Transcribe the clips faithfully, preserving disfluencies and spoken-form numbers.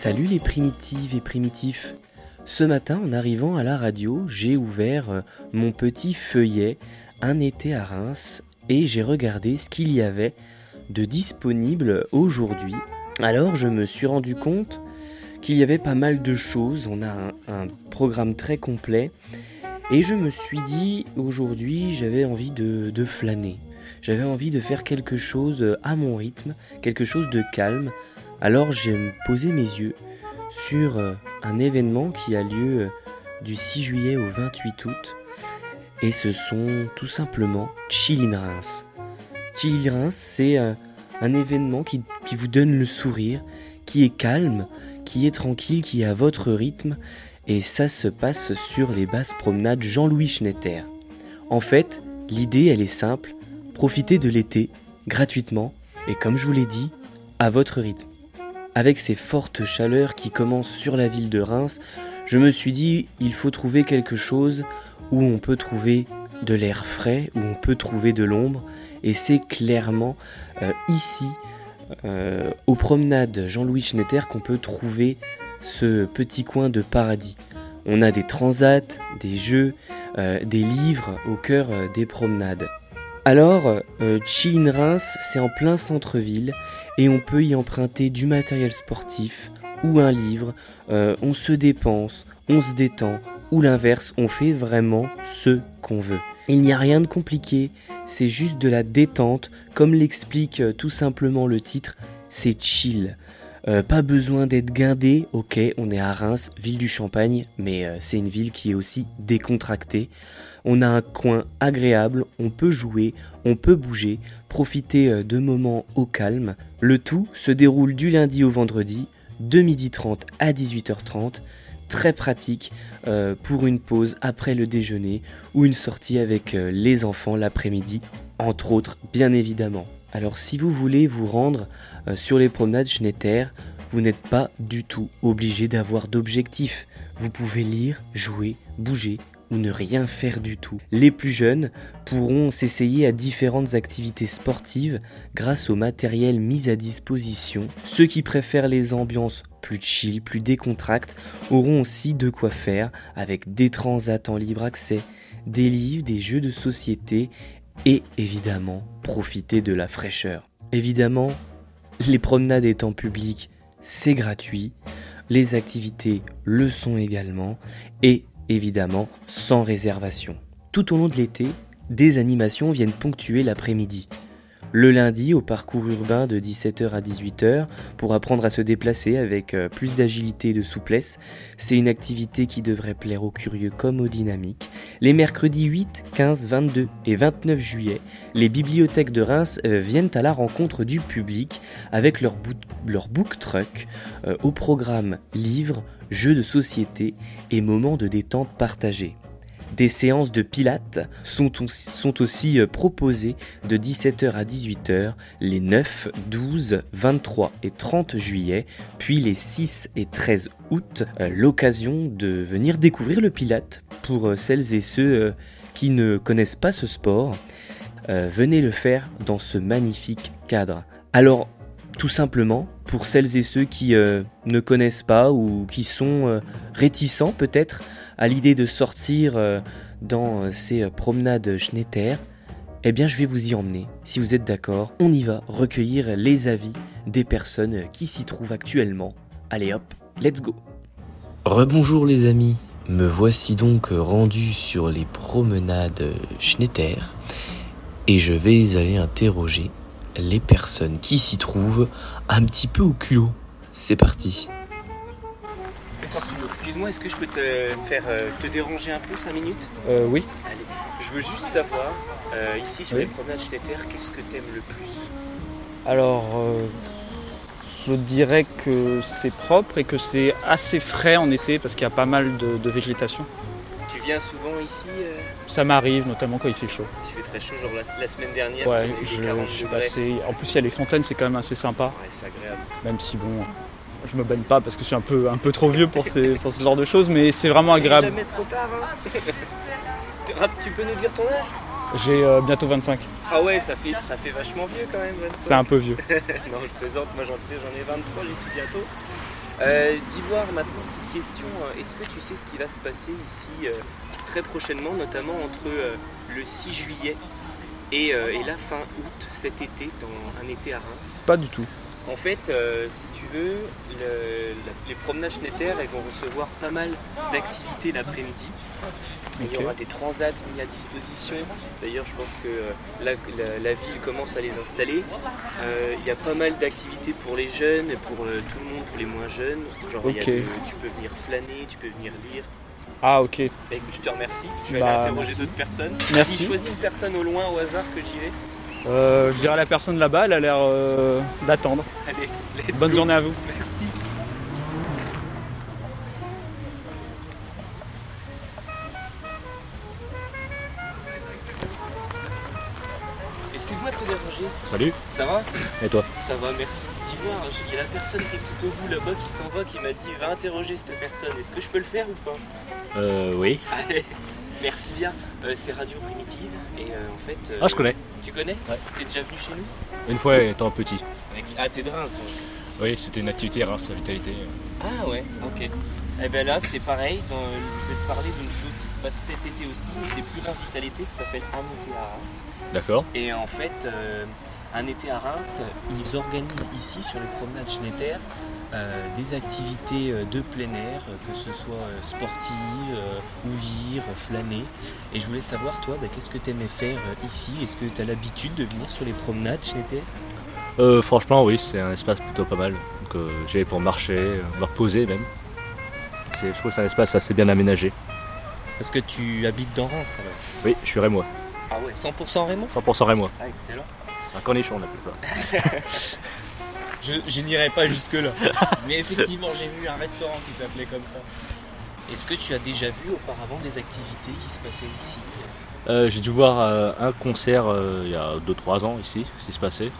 Salut les primitives et primitifs. Ce matin, en arrivant à la radio, j'ai ouvert mon petit feuillet Un été à Reims et j'ai regardé ce qu'il y avait de disponible aujourd'hui. Alors je me suis rendu compte qu'il y avait pas mal de choses, on a un, un programme très complet et je me suis dit aujourd'hui j'avais envie de, de flâner, j'avais envie de faire quelque chose à mon rythme, quelque chose de calme. Alors j'ai posé mes yeux sur un événement qui a lieu du six juillet au vingt-huit août et ce sont tout simplement Chill in Reims. Chill in Reims, c'est un, un événement qui, qui vous donne le sourire, qui est calme, qui est tranquille, qui est à votre rythme et ça se passe sur les basses promenades Jean-Louis Schnetter. En fait, l'idée elle est simple, profitez de l'été gratuitement et comme je vous l'ai dit, à votre rythme. Avec ces fortes chaleurs qui commencent sur la ville de Reims, je me suis dit il faut trouver quelque chose où on peut trouver de l'air frais, où on peut trouver de l'ombre. Et c'est clairement euh, ici, euh, aux promenades Jean-Louis Schnetter, qu'on peut trouver ce petit coin de paradis. On a des transats, des jeux, euh, des livres au cœur euh, des promenades. Alors, euh, Chill in Reims, c'est en plein centre-ville et on peut y emprunter du matériel sportif ou un livre. Euh, on se dépense, on se détend ou l'inverse, on fait vraiment ce qu'on veut. Il n'y a rien de compliqué, c'est juste de la détente, comme l'explique euh, tout simplement le titre, c'est chill. Euh, pas besoin d'être guindé, ok, on est à Reims, ville du Champagne, mais euh, c'est une ville qui est aussi décontractée. On a un coin agréable, on peut jouer, on peut bouger, profiter euh, de moments au calme. Le tout se déroule du lundi au vendredi, de midi trente à dix-huit heures trente. Très pratique euh, pour une pause après le déjeuner ou une sortie avec euh, les enfants l'après-midi, entre autres bien évidemment. Alors si vous voulez vous rendre euh, sur les promenades Schnetter, vous n'êtes pas du tout obligé d'avoir d'objectif. Vous pouvez lire, jouer, bouger ou ne rien faire du tout. Les plus jeunes pourront s'essayer à différentes activités sportives grâce au matériel mis à disposition. Ceux qui préfèrent les ambiances plus chill, plus décontractes, auront aussi de quoi faire avec des transats en libre accès, des livres, des jeux de société et évidemment profiter de la fraîcheur. Évidemment, les promenades étant publiques, c'est gratuit, les activités le sont également et évidemment sans réservation. Tout au long de l'été, des animations viennent ponctuer l'après-midi. Le lundi, au parcours urbain de dix-sept heures à dix-huit heures, pour apprendre à se déplacer avec plus d'agilité et de souplesse. C'est une activité qui devrait plaire aux curieux comme aux dynamiques. Les mercredis huit, quinze, vingt-deux et vingt-neuf juillet, les bibliothèques de Reims euh, viennent à la rencontre du public avec leur, book, leur book truck euh, au programme livres, jeux de société et moments de détente partagés. Des séances de pilates sont aussi, sont aussi proposées de dix-sept heures à dix-huit heures les neuf, douze, vingt-trois et trente juillet, puis les six et treize août, euh, l'occasion de venir découvrir le pilate pour celles et ceux euh, qui ne connaissent pas ce sport. Euh, venez le faire dans ce magnifique cadre. Alors, tout simplement, pour celles et ceux qui euh, ne connaissent pas ou qui sont euh, réticents peut-être à l'idée de sortir euh, dans euh, ces euh, promenades Schnetter, eh bien je vais vous y emmener. Si vous êtes d'accord, on y va recueillir les avis des personnes qui s'y trouvent actuellement. Allez hop, let's go. Rebonjour les amis, me voici donc rendu sur les promenades Schnetter et je vais aller interroger les personnes qui s'y trouvent un petit peu au culot. C'est parti. Excuse-moi, est-ce que je peux te faire euh, te déranger un peu cinq minutes ? Euh, oui. Allez, je veux juste savoir, euh, ici sur Oui. les promenades Schnetter, qu'est-ce que t'aimes le plus ? Alors, euh, je dirais que c'est propre et que c'est assez frais en été parce qu'il y a pas mal de, de végétation. Tu viens souvent ici euh... Ça m'arrive, notamment quand il fait chaud. Il fait très chaud, genre la, la semaine dernière, Ouais, on a eu je, des quarante je suis degrés. passé. En plus, il y a les fontaines, c'est quand même assez sympa. Ouais, c'est agréable. Même si bon, je me baigne pas parce que je suis un peu, un peu trop vieux pour, ces, pour ce genre de choses, mais c'est vraiment agréable. Jamais trop tard, hein. Tu peux nous dire ton âge ? J'ai euh, bientôt vingt-cinq. Ah ouais, ça fait, ça fait vachement vieux quand même, vingt-cinq. C'est un peu vieux. Non, je plaisante, moi j'en, j'en ai vingt-trois, j'y suis bientôt. Euh, D'Ivoire, maintenant, petite question. Est-ce que tu sais ce qui va se passer ici euh, très prochainement, notamment entre euh, le six juillet et, euh, et la fin août cet été, dans un été à Reims? Pas du tout. En fait, euh, si tu veux, le, la, les promenades Schnetter, elles vont recevoir pas mal d'activités l'après-midi. Il y Ok. aura des transats mis à disposition. D'ailleurs, je pense que euh, la, la- la ville commence à les installer. Euh, il y a pas mal d'activités pour les jeunes, pour euh, tout le monde, pour les moins jeunes. Genre, il y a Ok. de- tu peux venir flâner, tu peux venir lire. Ah ok. Bah, écoute, je te remercie. Je vais Bah, aller interroger merci. d'autres personnes. Merci. Si je choisis une personne au loin, au hasard, que j'y vais. Euh, je dirais à la personne là-bas, elle a l'air euh, d'attendre. Allez, let's Bonne go. journée à vous. Merci. Excuse-moi de te déranger. Salut, Ça va? et toi? Ça va, merci. Dis-moi, il y a la personne qui est tout au bout là-bas qui s'en va, qui m'a dit va interroger cette personne. Est-ce que je peux le faire ou pas? Euh, oui. Allez, merci bien. Euh, c'est Radio Primitive et euh, en fait. euh, Ah, je connais. Tu connais? Ouais. T'es déjà venu chez nous? Une fois étant petit. Avec- Ah, t'es de Reims donc. Oui, c'était une activité Reims Vitalité. Ah ouais, ok. Et ben là, c'est pareil. Dans- je vais te parler d'une chose qui se passe cet été aussi, mais c'est plus Reims Vitalité, ça s'appelle Un été à Reims. D'accord. Et en fait, euh, Un été à Reims, ils organisent ici sur les promenades Schnetter euh, des activités euh, de plein air, euh, que ce soit euh, sportives euh, ou lire, flâner. Et je voulais savoir, toi, bah, qu'est-ce que tu aimais faire euh, ici? Est-ce que tu as l'habitude de venir sur les promenades Schnetter? Euh, franchement, oui, c'est un espace plutôt pas mal. Donc, euh, j'y vais pour marcher, euh, me reposer même. C'est- Je trouve que c'est un espace assez bien aménagé. Parce que tu habites dans Reims alors? Oui, je suis rémois. Ah ouais, cent pour cent Raymond? cent pour cent rémois. Ah, excellent. Un cornichon, on appelle ça. Je, je n'irai pas jusque-là. Mais effectivement, j'ai vu un restaurant qui s'appelait comme ça. Est-ce que tu as déjà vu auparavant des activités qui se passaient ici? Euh, j'ai dû voir euh, un concert euh, il y a deux trois ans ici, ce qui se passait.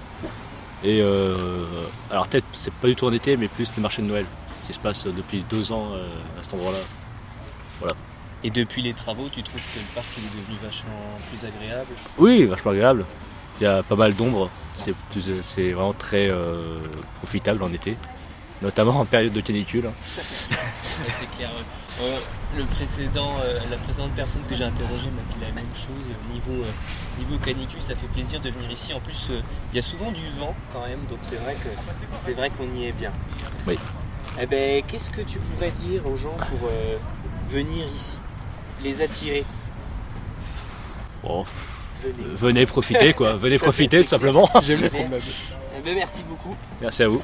Et euh, alors peut-être c'est pas du tout en été, mais plus les marchés de Noël qui se passent depuis deux ans euh, à cet endroit-là. Et depuis les travaux, tu trouves que le parc il est devenu vachement plus agréable? Oui, vachement agréable. Il y a pas mal d'ombre. C'est, plus- c'est vraiment très euh, profitable en été, notamment en période de canicule. Ouais, c'est clair. Euh, le précédent, euh, la précédente personne que j'ai interrogée m'a dit la même chose. Euh, Niveau, euh, niveau canicule, ça fait plaisir de venir ici. En plus, euh, il y a souvent du vent quand même, donc c'est vrai que c'est vrai qu'on y est bien. Oui. Eh ben, qu'est-ce que tu pourrais dire aux gens pour euh, venir ici, les attirer? Bon, Venez. euh, venez profiter quoi, venez profiter tout simplement. J'aime les promenades. Eh ben, merci beaucoup. Merci à vous.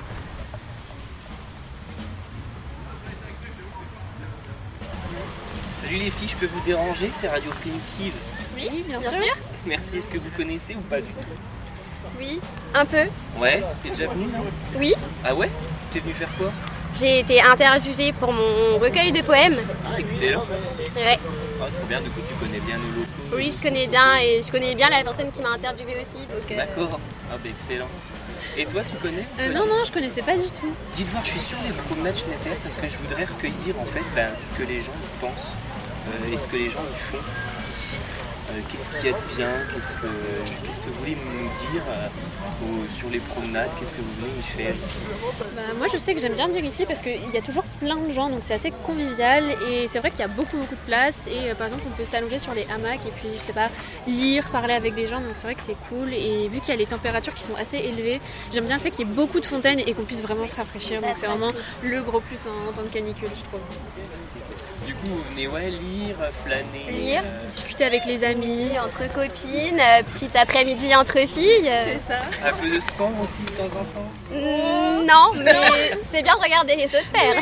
Salut les filles, je peux vous déranger? C'est Radio Primitive. Oui, bien, sûr. Merci. Est-ce que vous connaissez ou pas du tout? Oui, un peu. Ouais. T'es déjà venu non? Oui, Ah ouais? T'es venu faire quoi? j'ai été interviewée pour mon recueil de poèmes. Ah, excellent. Ouais. Ah, trop bien, du coup tu connais bien nos locaux. Oui, je connais bien et je connais bien la personne qui m'a interviewée aussi. Donc, euh, D'accord. Ah bah excellent. Et toi tu connais? Euh, non, non, je connaissais pas du tout. Dites voir, je suis sur les promenades Schnetter parce que je voudrais recueillir en fait ben, ce que les gens y pensent euh, et ce que les gens y font ici. Euh, qu'est-ce qu'il y a de bien? Qu'est-ce que, qu'est-ce que vous voulez nous dire euh, au- sur les promenades? Qu'est-ce que vous venez y faire ici? Bah, moi, je sais que j'aime bien venir ici parce qu'il y a toujours plein de gens, donc c'est assez convivial. Et c'est vrai qu'il y a beaucoup, beaucoup de place. Et euh, par exemple, on peut s'allonger sur les hamacs et puis, je sais pas, lire, parler avec des gens. Donc c'est vrai que c'est cool. Et vu qu'il y a les températures qui sont assez élevées, j'aime bien le fait qu'il y ait beaucoup de fontaines et qu'on puisse vraiment se rafraîchir. Ça, Donc c'est ça vraiment fait. le gros plus en, en temps de canicule, je trouve. Du coup vous venez ouais, lire, flâner. Lire. euh, Discuter avec les amis. Entre copines, euh, petit après-midi entre filles. euh. ça. un peu de sport aussi de temps en temps. Mm, non, mais c'est bien de regarder les autres faire.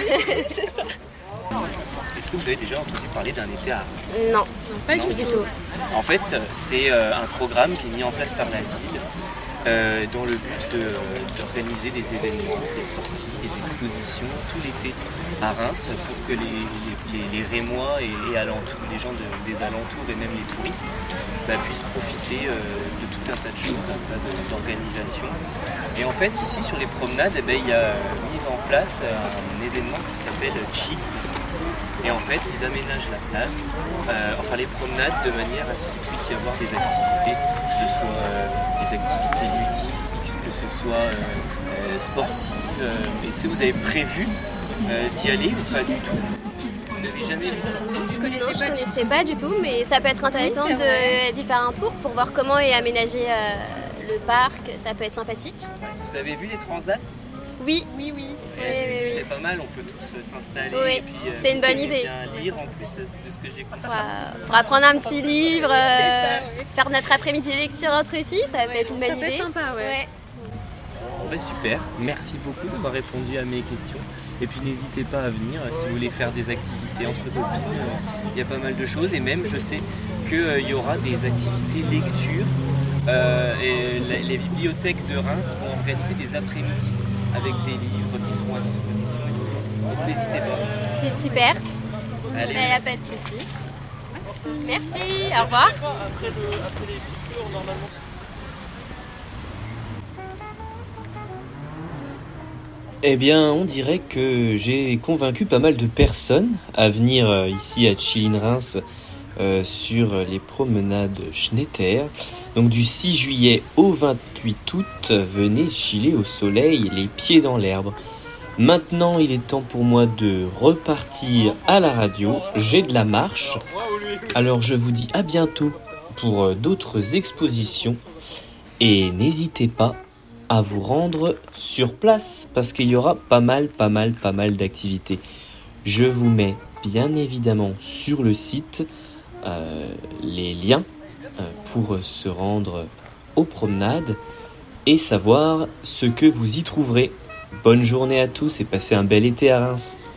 Est-ce que vous avez déjà entendu parler d'un été à Reims? Non, Non, pas Non. du tout. En fait, c'est euh, un programme qui est mis en place par la ville euh, dans le but de, d'organiser des événements, des sorties, des expositions tout l'été à Reims pour que les, les, les- les Rémois et, et alentours, les gens de- des alentours et même les touristes bah, puissent profiter euh, de tout un tas de choses, d'un tas de- d'organisations. Et en fait, ici sur les promenades, eh ben, il y a mis en place un événement qui s'appelle Chill. Et en fait, ils aménagent la place, euh, enfin les promenades, de manière à ce qu'il puisse y avoir des activités, que ce soit euh, des activités ludiques, que ce soit euh, euh, sportive. Euh, est-ce que vous avez prévu euh, d'y aller ou pas du tout? Vous n'avez jamais vu ça? Je connaissais, Non, je pas, du connaissais pas du tout, mais ça peut être intéressant Oui, c'est vrai. de, d'y faire un tour pour voir comment est aménagé euh, le parc. Ça peut être sympathique. Vous avez vu les transats? Oui, Oui, oui. Oui, Ouais, oui, oui. C'est pas mal, on peut tous euh, s'installer. Oui, et puis, euh, c'est une bonne et idée. bien lire en plus euh, de ce que j'ai compris. Pour, euh, pour apprendre un petit livre, euh, ça, oui. faire notre après-midi lecture entre filles, ça peut être une bonne Ça peut idée. être sympa, ouais. Ouais. Bon, bah, super, merci beaucoup d'avoir répondu à mes questions. Et puis n'hésitez pas à venir euh, si vous voulez faire des activités entre copines. euh, Il y a pas mal de choses et même je sais qu'il y aura des activités lecture. Euh, et la- les bibliothèques de Reims vont organiser des après-midi avec des livres qui seront à disposition et tout ça. Donc n'hésitez pas. C'est super. Allez, Il n'y a pas de souci. Merci, au revoir. Eh bien, on dirait que j'ai convaincu pas mal de personnes à venir euh, ici à Chilline-Reims euh, sur les promenades Schnetter. Donc du six juillet au vingt-huit août, venez chiller au soleil, les pieds dans l'herbe. Maintenant, il est temps pour moi de repartir à la radio. J'ai de la marche. Alors, je vous dis à bientôt pour euh, d'autres expositions. Et n'hésitez pas à vous rendre sur place parce qu'il y aura pas mal, pas mal, pas mal d'activités. Je vous mets bien évidemment sur le site euh, les liens euh, pour se rendre aux promenades et savoir ce que vous y trouverez. Bonne journée à tous et passez un bel été à Reims.